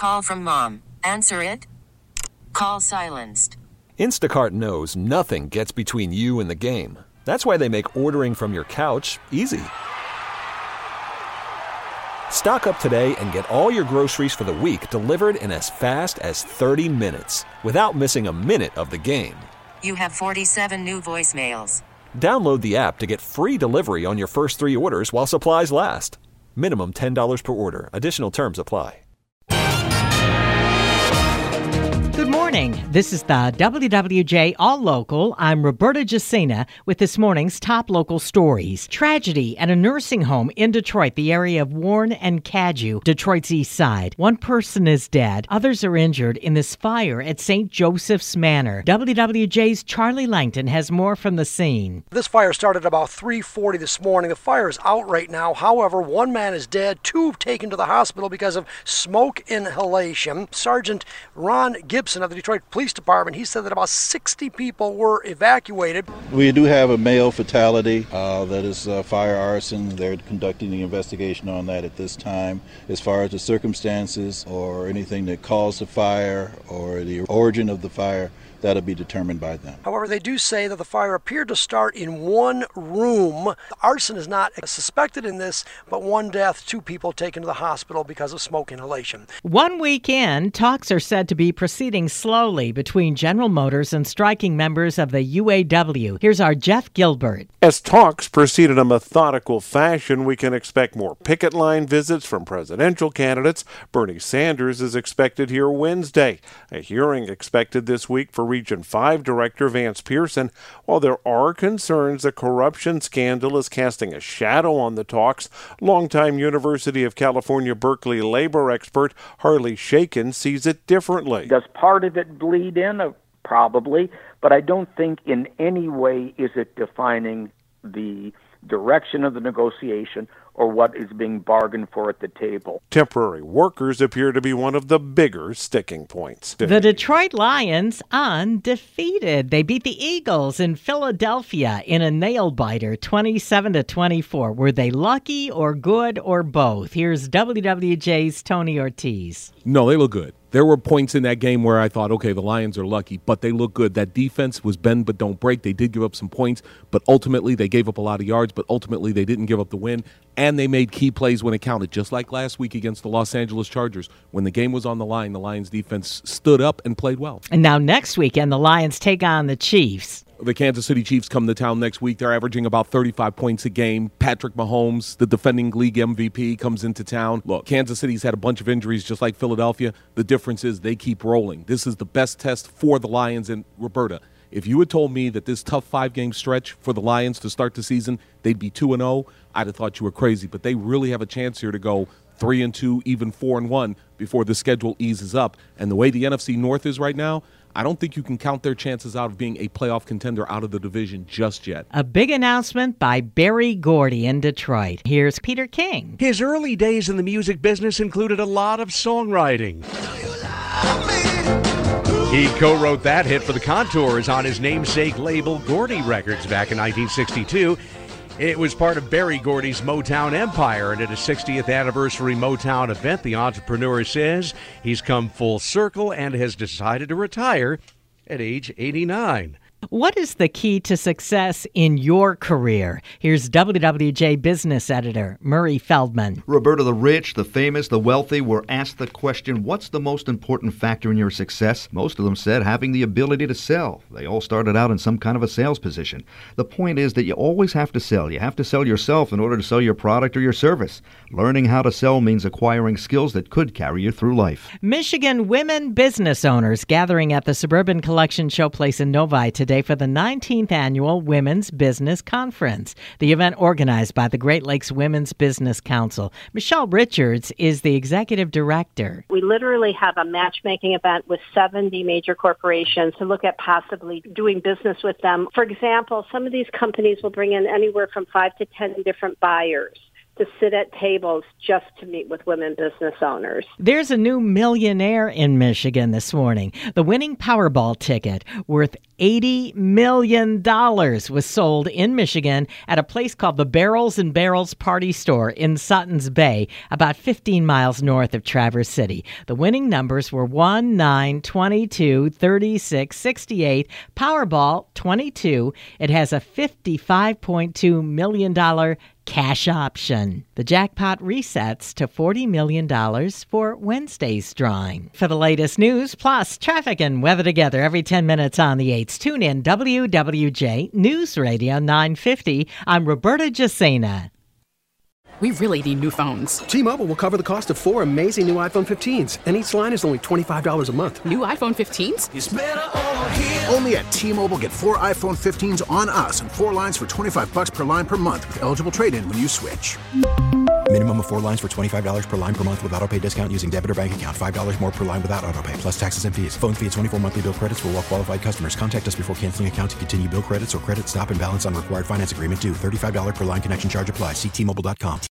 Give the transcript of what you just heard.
call from mom. Answer it. Call silenced. Instacart knows nothing gets between you and the game. That's why they make ordering from your couch easy. Stock up today and get all your groceries for the week delivered in as fast as 30 minutes without missing a minute of the game. You have 47 new voicemails. Download the app to get free delivery on your first 3 orders while supplies last. Minimum $10 per order. Additional terms apply. Good morning. This is the WWJ All Local. I'm Roberta Jacina with this morning's top local stories. Tragedy at a nursing home in Detroit, the area of Warren and Cadue, Detroit's east side. One person is dead. Others are injured in this fire at St. Joseph's Manor. WWJ's Charlie Langton has more from the scene. This fire started about 3:40 this morning. The fire is out right now. However, one man is dead, 2 taken to the hospital because of smoke inhalation. Sergeant Ron Gibson of the Detroit Police Department, he said that about 60 people were evacuated. We do have a male fatality that is fire arson. They're conducting the investigation on that at this time. As far as the circumstances or anything that caused the fire or the origin of the fire, that'll be determined by them. However, they do say that the fire appeared to start in one room. Arson is not suspected in this, but 1 death, 2 people taken to the hospital because of smoke inhalation. 1 week in, talks are said to be proceeding slowly between General Motors and striking members of the UAW. Here's our Jeff Gilbert. As talks proceed in a methodical fashion, we can expect more picket line visits from presidential candidates. Bernie Sanders is expected here Wednesday. A hearing expected this week for Region 5 Director Vance Pearson. While there are concerns the corruption scandal is casting a shadow on the talks, longtime University of California Berkeley labor expert Harley Shakin sees it differently. Does part of it bleed in? Probably, but I don't think in any way is it defining the direction of the negotiation or what is being bargained for at the table. Temporary workers appear to be one of the bigger sticking points. The Detroit Lions undefeated. They beat the Eagles in Philadelphia in a nail-biter, 27-24. Were they lucky or good or both? Here's WWJ's Tony Ortiz. No, they look good. There were points in that game where I thought, okay, the Lions are lucky, but they look good. That defense was bend but don't break. They did give up some points, but ultimately they gave up a lot of yards, but ultimately they didn't give up the win, and they made key plays when it counted, just like last week against the Los Angeles Chargers. When the game was on the line, the Lions defense stood up and played well. And now next weekend, the Lions take on the Chiefs. The Kansas City Chiefs come to town next week. They're averaging about 35 points a game. Patrick Mahomes, the defending league MVP, comes into town. Look, Kansas City's had a bunch of injuries just like Philadelphia. The difference is they keep rolling. This is the best test for the Lions. And Roberta, if you had told me that this tough 5-game stretch for the Lions to start the season, they'd be 2-0, I'd have thought you were crazy. But they really have a chance here to go 3-2, even 4-1 before the schedule eases up. And the way the NFC North is right now, I don't think you can count their chances out of being a playoff contender out of the division just yet. A big announcement by Berry Gordy in Detroit. Here's Peter King. His early days in the music business included a lot of songwriting. He co-wrote that hit for the Contours on his namesake label Gordy Records back in 1962. It was part of Berry Gordy's Motown empire, and at his 60th anniversary Motown event, the entrepreneur says he's come full circle and has decided to retire at age 89. What is the key to success in your career? Here's WWJ business editor Murray Feldman. Roberta, the rich, the famous, the wealthy were asked the question, what's the most important factor in your success? Most of them said having the ability to sell. They all started out in some kind of a sales position. The point is that you always have to sell. You have to sell yourself in order to sell your product or your service. Learning how to sell means acquiring skills that could carry you through life. Michigan women business owners gathering at the Suburban Collection Showplace in Novi today for the 19th Annual Women's Business Conference. The event organized by the Great Lakes Women's Business Council. Michelle Richards is the executive director. We literally have a matchmaking event with 70 major corporations to look at possibly doing business with them. For example, some of these companies will bring in anywhere from 5 to 10 different buyers to sit at tables just to meet with women business owners. There's a new millionaire in Michigan this morning. The winning Powerball ticket worth $80 million was sold in Michigan at a place called the Barrels and Barrels Party Store in Suttons Bay, about 15 miles north of Traverse City. The winning numbers were 1, 9, 22, 36, 68, Powerball 22. It has a $55.2 million cash option. The jackpot resets to $40 million for Wednesday's drawing. For the latest news, plus traffic and weather together every 10 minutes on the 8s. Tune in WWJ News Radio 950. I'm Roberta Jacina. We really need new phones. T-Mobile will cover the cost of 4 amazing new iPhone 15s, and each line is only $25 a month. New iPhone 15s? It's better over here. Only at T-Mobile, get 4 iPhone 15s on us and 4 lines for $25 per line per month with eligible trade-in when you switch. Minimum of 4 lines for $25 per line per month with autopay discount using debit or bank account. $5 more per line without autopay, plus taxes and fees. Phone fee at 24 monthly bill credits for well-qualified customers. Contact us before canceling account to continue bill credits or credit stop and balance on required finance agreement due. $35 per line connection charge applies. See T-Mobile.com.